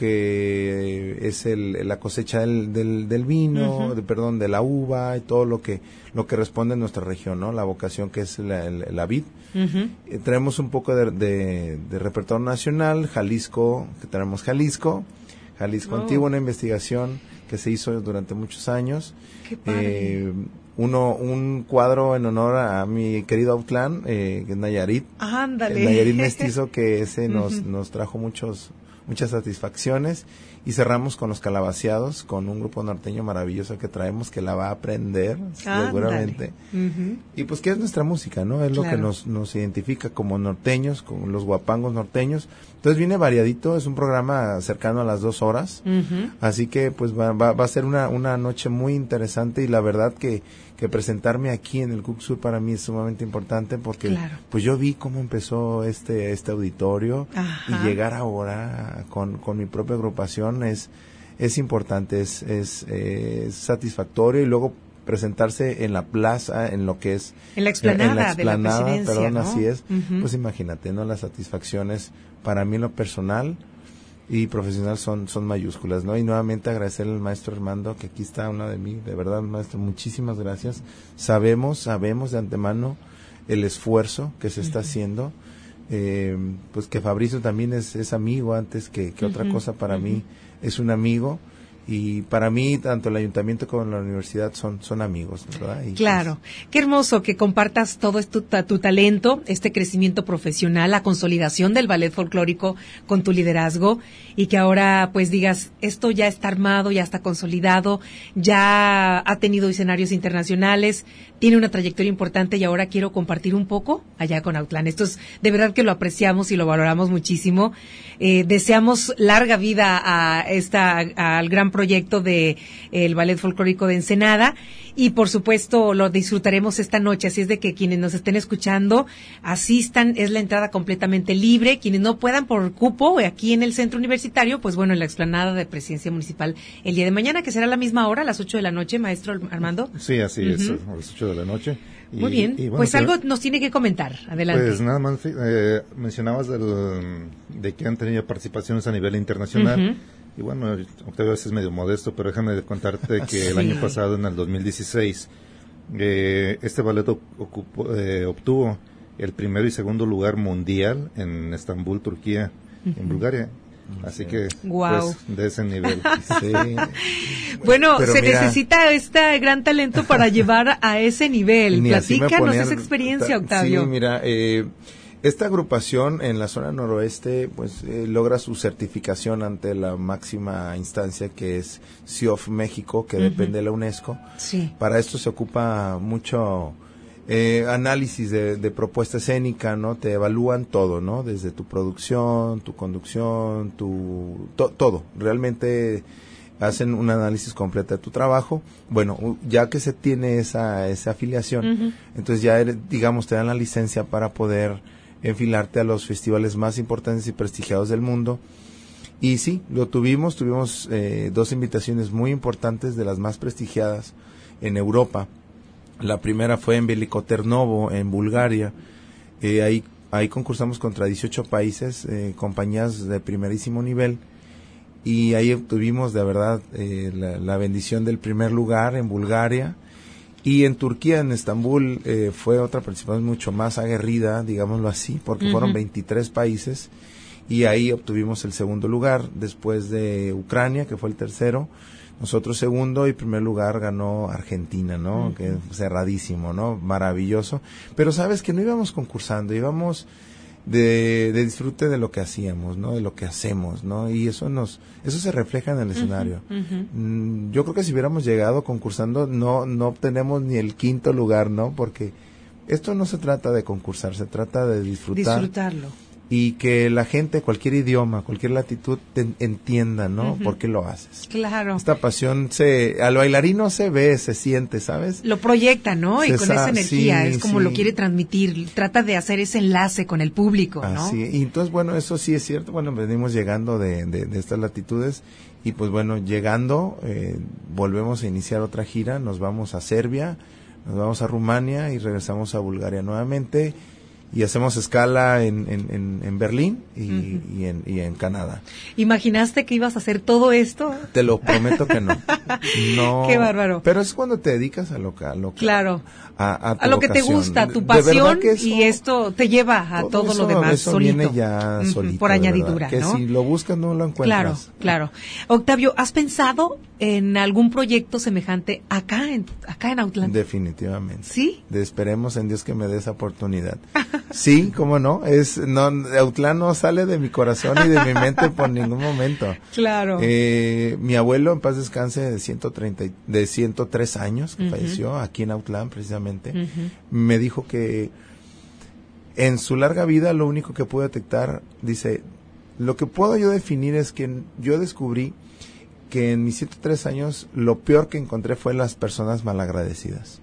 que es el, la cosecha del, del, del vino, Ujú. de, perdón, de la uva y todo lo que lo que responde en nuestra región, ¿no? La vocación que es la, la, la vid. Ujú. Eh, traemos un poco de, de, de repertorio nacional, Jalisco, que tenemos Jalisco, Jalisco Oh. Antiguo, una investigación que se hizo durante muchos años. Qué padre. Eh, uno, un cuadro en honor a mi querido Autlán, eh, que es Nayarit, Ándale. el Nayarit mestizo, que ese nos, Ujú. nos trajo muchos muchas satisfacciones, y cerramos con los Calabaceados, con un grupo norteño maravilloso que traemos, que la va a aprender seguramente. Ujú. Y pues que es nuestra música, ¿no? Es lo Claro. que nos, nos identifica como norteños, como los guapangos norteños. Entonces viene variadito, es un programa cercano a las dos horas. Ujú. Así que pues va, va, va a ser una, una noche muy interesante, y la verdad que, que presentarme aquí en el Cook Sur para mí es sumamente importante, porque Claro. pues yo vi cómo empezó este, este auditorio, Ajá. y llegar ahora con, con mi propia agrupación es, es importante, es, es, eh, es satisfactorio, y luego presentarse en la plaza, en lo que es En la explanada en la de la explanada, presidencia, perdón, ¿no? así es. Ujú. Pues imagínate, ¿no? Las satisfacciones para mí en lo personal y profesional son son mayúsculas, ¿no? Y nuevamente agradecerle al maestro Armando, que aquí está uno de mí, de verdad, maestro, muchísimas gracias. Sabemos, sabemos de antemano el esfuerzo que se está Ujú. haciendo, eh, pues que Fabricio también es, es amigo antes que, que otra Ujú, cosa, para ujú. mí es un amigo, y para mí tanto el ayuntamiento como la universidad son son amigos, ¿verdad? Y Claro, qué hermoso que compartas todo esto, ta- tu talento, este crecimiento profesional, la consolidación del ballet folclórico con tu liderazgo, y que ahora pues digas, esto ya está armado, ya está consolidado, ya ha tenido escenarios internacionales, tiene una trayectoria importante, y ahora quiero compartir un poco allá con Autlán. Esto es de verdad que lo apreciamos y lo valoramos muchísimo. Eh, deseamos larga vida a esta al gran proyecto de el Ballet Folclórico de Ensenada, y por supuesto lo disfrutaremos esta noche, así es de que quienes nos estén escuchando asistan, es la entrada completamente libre, quienes no puedan por cupo aquí en el centro universitario, pues bueno, en la explanada de Presidencia Municipal el día de mañana, que será a la misma hora, a las ocho de la noche, maestro Armando. Sí, así es, Ujú. a las ocho de la noche. Y- Muy bien, y bueno, pues que- algo nos tiene que comentar, adelante. Pues nada más, eh, mencionabas del, de que han tenido participaciones a nivel internacional. Ujú. Y bueno, Octavio a veces es medio modesto, pero déjame contarte que el Sí. año pasado, en el dos mil dieciséis, eh, este ballet o- ocupó- eh, obtuvo el primero y segundo lugar mundial en Estambul, Turquía, en Ujú. Bulgaria. Así que, Guau. pues, de ese nivel. Sí. Bueno, Pero se mira, necesita este gran talento para llevar a ese nivel. Ni así me Platícanos ponían- esa experiencia, ta- Octavio. Sí, mira, eh, Esta agrupación en la zona noroeste pues eh, logra su certificación ante la máxima instancia que es C I O F México, que uh-huh. depende de la UNESCO. Sí. Para esto se ocupa mucho eh, análisis de, de propuesta escénica, ¿no? Te evalúan todo, ¿no? Desde tu producción, tu conducción, tu to, todo. Realmente hacen un análisis completo de tu trabajo. Bueno, ya que se tiene esa esa afiliación, uh-huh. entonces ya eres, digamos te dan la licencia para poder enfilarte a los festivales más importantes y prestigiados del mundo. Y sí, lo tuvimos, tuvimos eh, dos invitaciones muy importantes de las más prestigiadas en Europa. La primera fue en Velikoternovo, en Bulgaria. Eh, ahí, ahí concursamos contra dieciocho países, eh, compañías de primerísimo nivel. Y ahí obtuvimos, de verdad, eh, la, la bendición del primer lugar en Bulgaria. Y en Turquía, en Estambul, eh, fue otra participación mucho más aguerrida, digámoslo así, porque uh-huh. fueron veintitrés países y ahí obtuvimos el segundo lugar, después de Ucrania, que fue el tercero, nosotros segundo y primer lugar ganó Argentina, ¿no? Uh-huh. Que cerradísimo, ¿no? Maravilloso. Pero sabes que no íbamos concursando, íbamos de, de disfrute de lo que hacíamos, ¿no? De lo que hacemos, ¿no? Y eso nos, eso se refleja en el escenario. Uh-huh, uh-huh. Mm, yo creo que si hubiéramos llegado concursando, no, no obtenemos ni el quinto lugar, ¿no? Porque esto no se trata de concursar, se trata de disfrutar. Disfrutarlo. Y que la gente, cualquier idioma, cualquier latitud, te entienda, ¿no? Uh-huh. ¿Por qué lo haces? Claro. Esta pasión se, al bailarino se ve, se siente, ¿sabes? Lo proyecta, ¿no? Se y con sa- esa energía, sí, es como sí. lo quiere transmitir, trata de hacer ese enlace con el público, ¿no? Así, y entonces, bueno, eso sí es cierto, bueno, venimos llegando de, de, de estas latitudes, y pues bueno, llegando, eh, volvemos a iniciar otra gira, nos vamos a Serbia, nos vamos a Rumania y regresamos a Bulgaria nuevamente, y hacemos escala en, en, en, en Berlín y, uh-huh. y, en, y en Canadá. ¿Imaginaste que ibas a hacer todo esto? Te lo prometo que no. No. Qué bárbaro. Pero es cuando te dedicas a lo que... A lo que, claro. A, a, a lo que te gusta, tu pasión, eso, y esto te lleva a todo, todo eso, lo demás eso solito. viene ya solito, por añadidura, que ¿no? si lo buscas no lo encuentras. Claro, claro. Octavio, ¿has pensado en algún proyecto semejante acá en acá en Autlán? Definitivamente. ¿Sí? De, esperemos en Dios que me dé esa oportunidad. Sí, cómo no, es no Autlán no sale de mi corazón y de mi mente por ningún momento. Claro. Eh, mi abuelo, en paz descanse, de ciento treinta, de ciento tres años, que uh-huh. falleció aquí en Autlán precisamente, uh-huh. me dijo que en su larga vida lo único que pudo detectar, dice, lo que puedo yo definir es que yo descubrí que en mis ciento tres años lo peor que encontré fue las personas malagradecidas.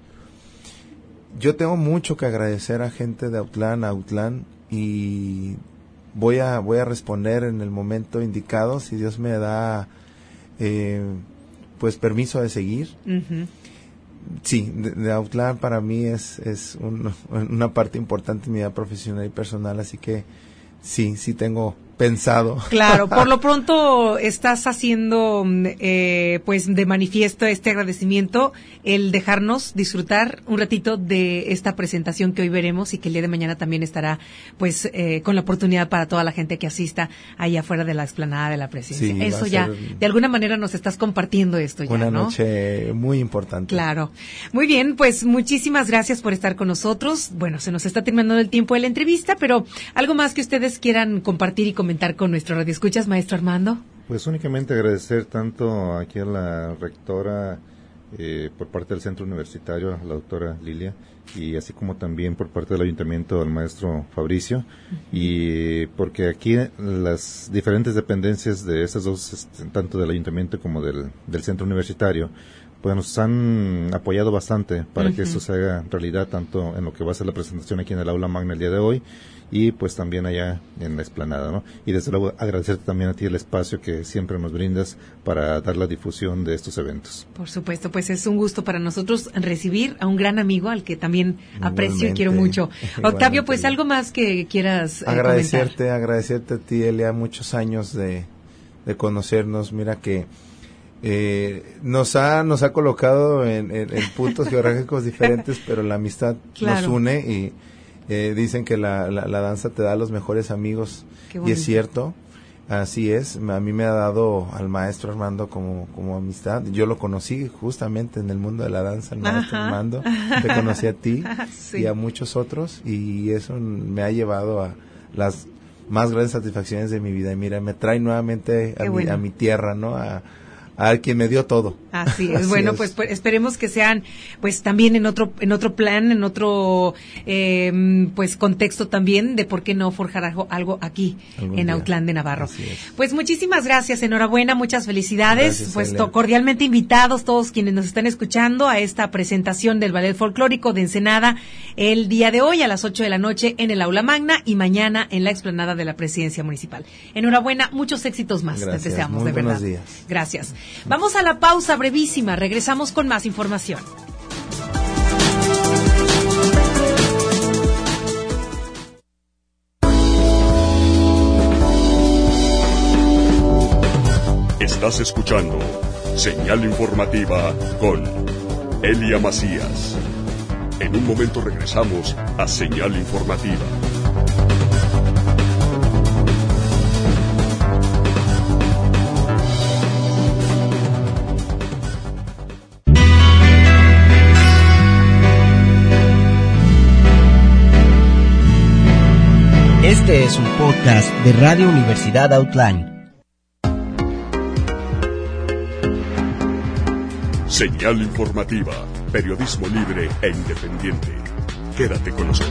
Yo tengo mucho que agradecer a gente de Autlán, a Autlán, y voy a voy a responder en el momento indicado, si Dios me da eh, pues permiso de seguir. Uh-huh. Sí, de, de Autlán para mí es es un, una parte importante de mi vida profesional y personal, así que sí, sí tengo pensado. Claro, por lo pronto estás haciendo eh, pues de manifiesto este agradecimiento, el dejarnos disfrutar un ratito de esta presentación que hoy veremos y que el día de mañana también estará pues eh, con la oportunidad para toda la gente que asista allá afuera de la explanada de la Presidencia. Sí, eso ya, de alguna manera nos estás compartiendo esto ya, una ¿no? noche muy importante. Claro. Muy bien, pues muchísimas gracias por estar con nosotros. Bueno, se nos está terminando el tiempo de la entrevista, pero algo más que ustedes quieran compartir y comentar comentar con nuestro radioescuchas, maestro Armando. Pues únicamente agradecer tanto aquí a la rectora eh, por parte del centro universitario, a la doctora Lilia, y así como también por parte del ayuntamiento al maestro Fabricio, uh-huh. y porque aquí las diferentes dependencias de esas dos, este, tanto del ayuntamiento como del, del centro universitario, pues nos han apoyado bastante para uh-huh. que esto se haga realidad, tanto en lo que va a ser la presentación aquí en el aula magna el día de hoy, y pues también allá en la explanada, ¿no? Y desde luego agradecerte también a ti el espacio que siempre nos brindas para dar la difusión de estos eventos. Por supuesto, pues es un gusto para nosotros recibir a un gran amigo al que también aprecio y quiero mucho. Octavio, pues algo más que quieras eh, agradecerte, comentar. Agradecerte a ti, Elia, muchos años de, de conocernos. Mira que eh, nos ha nos ha colocado en, en, en puntos geográficos diferentes, pero la amistad claro. nos une y Eh, dicen que la, la, la danza te da los mejores amigos y es cierto. Así es, a mí me ha dado al maestro Armando como, como amistad. Yo lo conocí justamente en el mundo de la danza, el maestro Ajá. Armando. Te conocí a ti sí. y a muchos otros, y eso me ha llevado a las más grandes satisfacciones de mi vida. Y mira, me trae nuevamente a, bueno. mi, a mi tierra, ¿no? A, a quien me dio todo. Así es. Así bueno, es. Pues, pues esperemos que sean, pues también en otro, en otro plan, en otro, eh, pues contexto también de por qué no forjar algo, algo aquí Algún en día. Autlán de Navarro. Pues muchísimas gracias, enhorabuena, muchas felicidades. Gracias, pues to, cordialmente invitados todos quienes nos están escuchando a esta presentación del Ballet Folclórico de Ensenada el día de hoy a las ocho de la noche en el Aula Magna y mañana en la explanada de la Presidencia Municipal. Enhorabuena, muchos éxitos más. Gracias, les deseamos, muy de verdad. Buenos días. Gracias. Vamos a la pausa brevísima, regresamos con más información. Estás escuchando Señal Informativa con Elia Macías. En un momento regresamos a Señal Informativa. Este es un podcast de Radio Universidad Autlán. Señal Informativa, periodismo libre e independiente. Quédate con nosotros.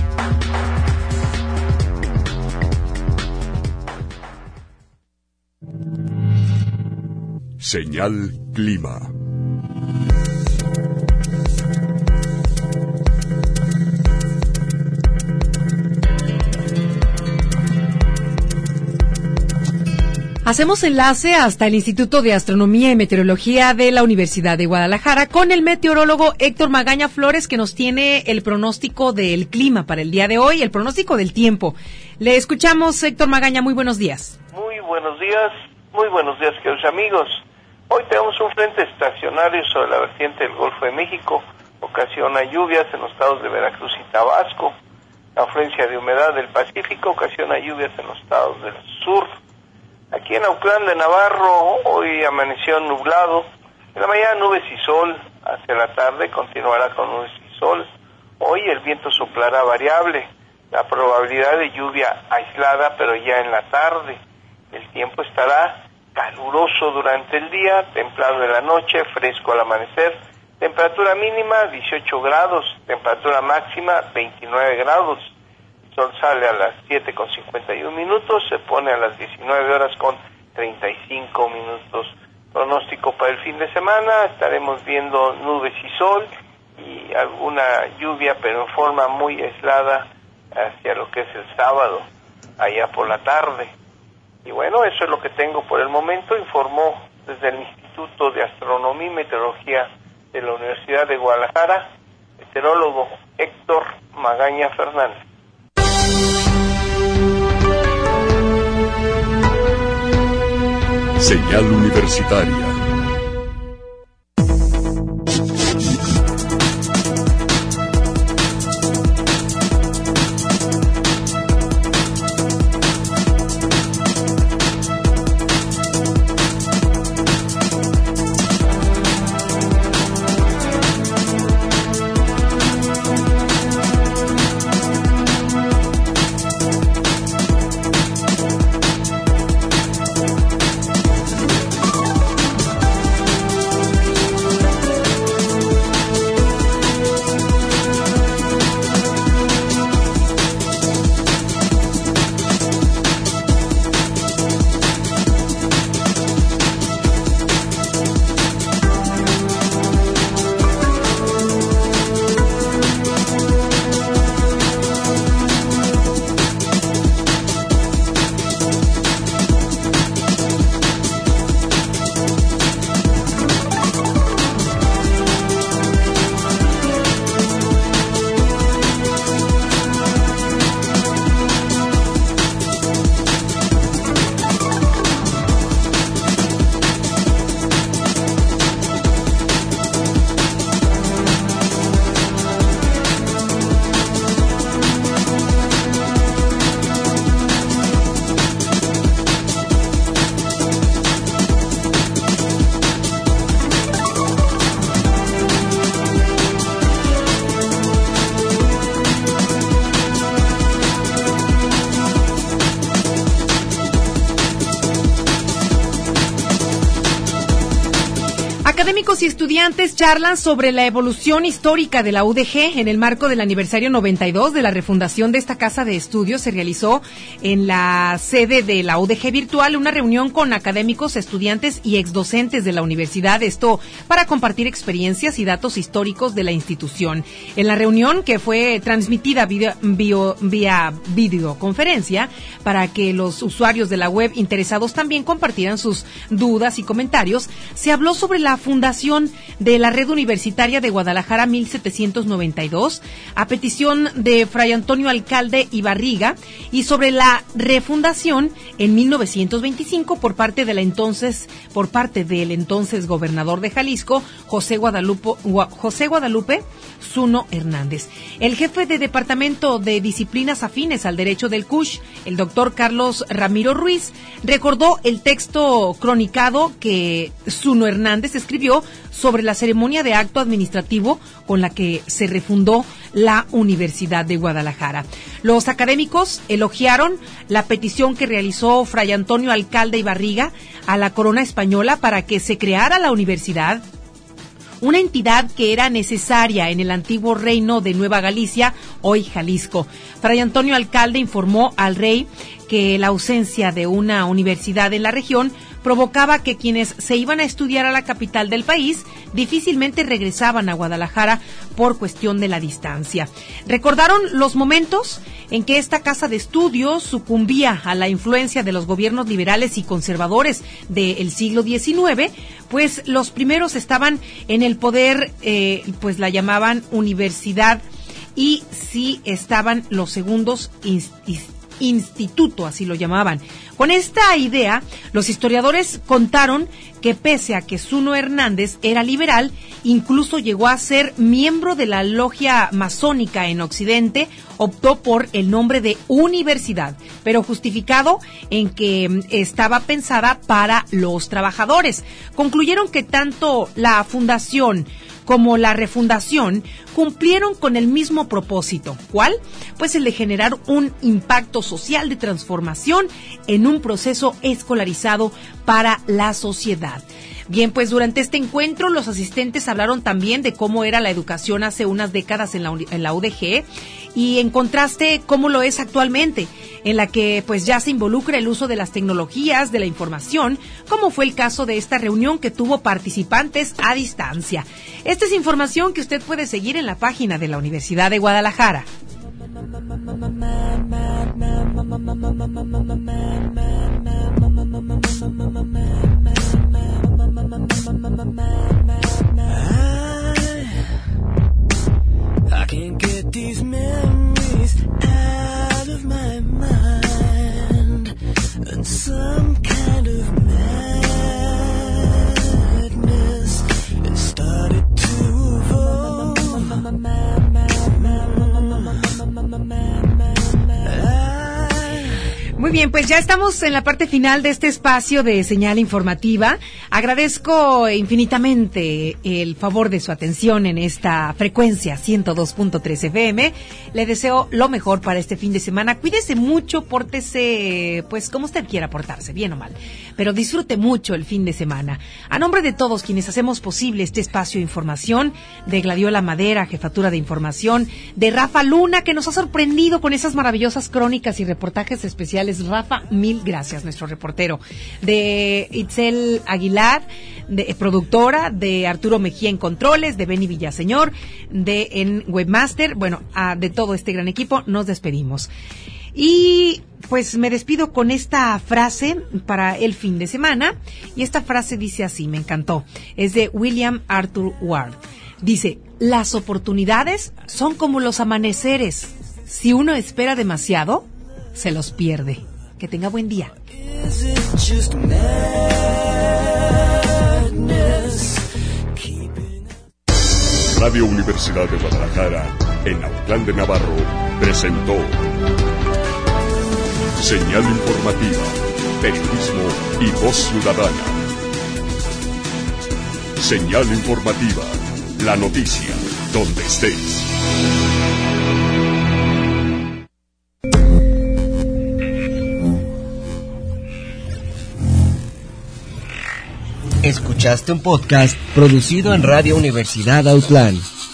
Señal Clima. Hacemos enlace hasta el Instituto de Astronomía y Meteorología de la Universidad de Guadalajara con el meteorólogo Héctor Magaña Flores, que nos tiene el pronóstico del clima para el día de hoy, el pronóstico del tiempo. Le escuchamos, Héctor Magaña, muy buenos días. Muy buenos días, muy buenos días, queridos amigos. Hoy tenemos un frente estacionario sobre la vertiente del Golfo de México, ocasiona lluvias en los estados de Veracruz y Tabasco. La afluencia de humedad del Pacífico ocasiona lluvias en los estados del sur. Aquí en Autlán de Navarro, hoy amaneció nublado. En la mañana nubes y sol. Hacia la tarde continuará con nubes y sol. Hoy el viento soplará variable. La probabilidad de lluvia aislada, pero ya en la tarde. El tiempo estará caluroso durante el día, templado en la noche, fresco al amanecer. Temperatura mínima dieciocho grados, temperatura máxima veintinueve grados. El sol sale a las siete con cincuenta y un minutos, se pone a las diecinueve horas con treinta y cinco minutos. Pronóstico para el fin de semana, estaremos viendo nubes y sol y alguna lluvia, pero en forma muy aislada hacia lo que es el sábado, allá por la tarde. Y bueno, eso es lo que tengo por el momento, informó desde el Instituto de Astronomía y Meteorología de la Universidad de Guadalajara, meteorólogo Héctor Magaña Fernández. Señal Universitaria. Académicos y estudiantes charlan sobre la evolución histórica de la U D G. En el marco del aniversario noventa y dos de la refundación de esta casa de estudios, se realizó en la sede de la U D G virtual una reunión con académicos, estudiantes y exdocentes de la universidad, esto para compartir experiencias y datos históricos de la institución. En la reunión, que fue transmitida video, bio, vía videoconferencia, para que los usuarios de la web interesados también compartieran sus dudas y comentarios, se habló sobre la fundación de la Red Universitaria de Guadalajara mil setecientos noventa y dos, a petición de Fray Antonio Alcalde y Barriga, y sobre la refundación en mil novecientos veinticinco por parte de la entonces, por parte del entonces gobernador de Jalisco, José Guadalupe, José Guadalupe Zuno Hernández. El jefe de Departamento de Disciplinas Afines al Derecho del C U S H, el doctor Carlos Ramiro Ruiz, recordó el texto cronicado que Zuno Hernández escribió sobre la ceremonia de acto administrativo con la que se refundó la Universidad de Guadalajara. Los académicos elogiaron la petición que realizó Fray Antonio Alcalde y Barriga a la corona española para que se creara la universidad, una entidad que era necesaria en el antiguo reino de Nueva Galicia, hoy Jalisco. Fray Antonio Alcalde informó al rey que la ausencia de una universidad en la región provocaba que quienes se iban a estudiar a la capital del país difícilmente regresaban a Guadalajara por cuestión de la distancia. Recordaron los momentos en que esta casa de estudios sucumbía a la influencia de los gobiernos liberales y conservadores del siglo diecinueve, pues los primeros estaban en el poder, eh, pues la llamaban universidad, y sí estaban los segundos institutos. Instituto, así lo llamaban. Con esta idea, los historiadores contaron que pese a que Zuno Hernández era liberal, incluso llegó a ser miembro de la logia masónica en Occidente, optó por el nombre de universidad, pero justificado en que estaba pensada para los trabajadores. Concluyeron que tanto la fundación como la refundación cumplieron con el mismo propósito. ¿Cuál? Pues el de generar un impacto social de transformación en un proceso escolarizado para la sociedad. Bien, pues durante este encuentro los asistentes hablaron también de cómo era la educación hace unas décadas en la, en la U D G, y en contraste cómo lo es actualmente, en la que pues ya se involucra el uso de las tecnologías de la información, como fue el caso de esta reunión que tuvo participantes a distancia. Esta es información que usted puede seguir en la página de la Universidad de Guadalajara. I can't get these memories out of my mind, and some kind of madness it started to evolve. Muy bien, pues ya estamos en la parte final de este espacio de señal informativa. Agradezco infinitamente el favor de su atención en esta frecuencia ciento dos punto tres F M. Le deseo lo mejor para este fin de semana. Cuídese mucho, pórtese, pues como usted quiera portarse, bien o mal, pero disfrute mucho el fin de semana. A nombre de todos quienes hacemos posible este espacio de información, de Gladiola Madera, jefatura de información, de Rafa Luna, que nos ha sorprendido con esas maravillosas crónicas y reportajes especiales. Rafa, mil gracias, nuestro reportero. De Itzel Aguilar, de, eh, productora, de Arturo Mejía en controles, de Benny Villaseñor, de en Webmaster, bueno, a, de todo este gran equipo, nos despedimos. Y pues me despido con esta frase para el fin de semana, y esta frase dice así, me encantó, es de William Arthur Ward. Dice: las oportunidades son como los amaneceres, si uno espera demasiado, se los pierde. Que tenga buen día. Radio Universidad de Guadalajara, en Autlán de Navarro, presentó Señal Informativa, Periodismo y Voz Ciudadana. Señal Informativa, la noticia, donde estés. Escuchaste un podcast producido en Radio Universidad Autlán.